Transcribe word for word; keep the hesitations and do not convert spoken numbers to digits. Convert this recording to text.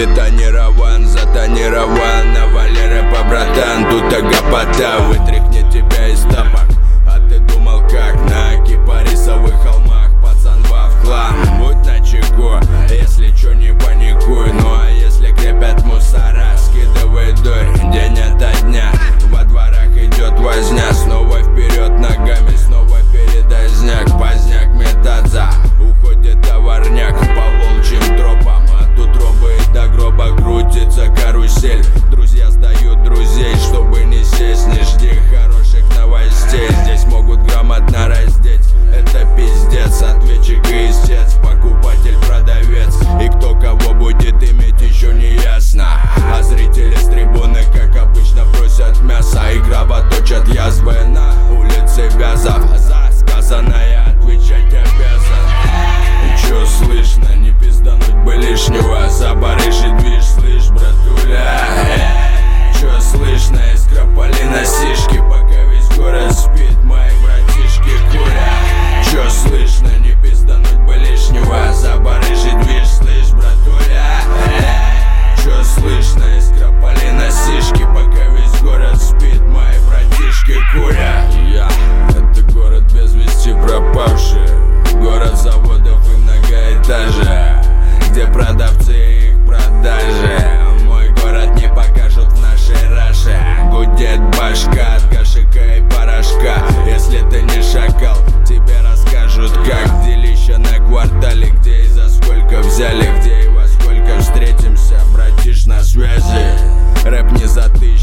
Бетонирован, затонирован, навали рэпа, братан. Тут гопота вытряхнет тебя из тапок. А ты думал как? На кипарисовых холмах пацан во вклан. Будь начеку, если чё не паникуй. Ну а если крепят мусора, скидывай дурь день ото дня. Во дворах идет возня, снова вперед ногами, снова передозняк. Поздняк метаться, уходит товарняк по волчьим тропам. А тут робы до гроба крутится карусель. Друзья сдают друзей, чтобы не сесть. Не жди хороших новостей, здесь могут грамотно раздеть. Это пиздец, ответчик и истец, покупатель, продавец. И кто кого будет иметь, еще не ясно. А зрители с трибуны, как обычно, просят мяса. И кровоточат язвы на улице Вязов. За сказанное отвечать обязан. Чё слышно, не пиздануть бы лишнего. За барыш и движ, слышь, братуля. Чё слышно, искра полина сишки, пока весь город спит, мои братишки курят. Чё слышно, не пиздануть бы лишнего. За барыш и движ, слышь, братуля. Чё слышно, искра полина сишки, пока весь город спит, мои братишки курят. Я, это город без вести пропавший, город заводов и многоэтажек, где продавцы и их продажи. Мой город не покажут в нашей раше. Гудит башка от кашика и порошка. Если ты не шакал, тебе расскажут как. Делища на квартале, где и за сколько взяли, где и во сколько встретимся. Братиш на связи, рэп не за тысячу.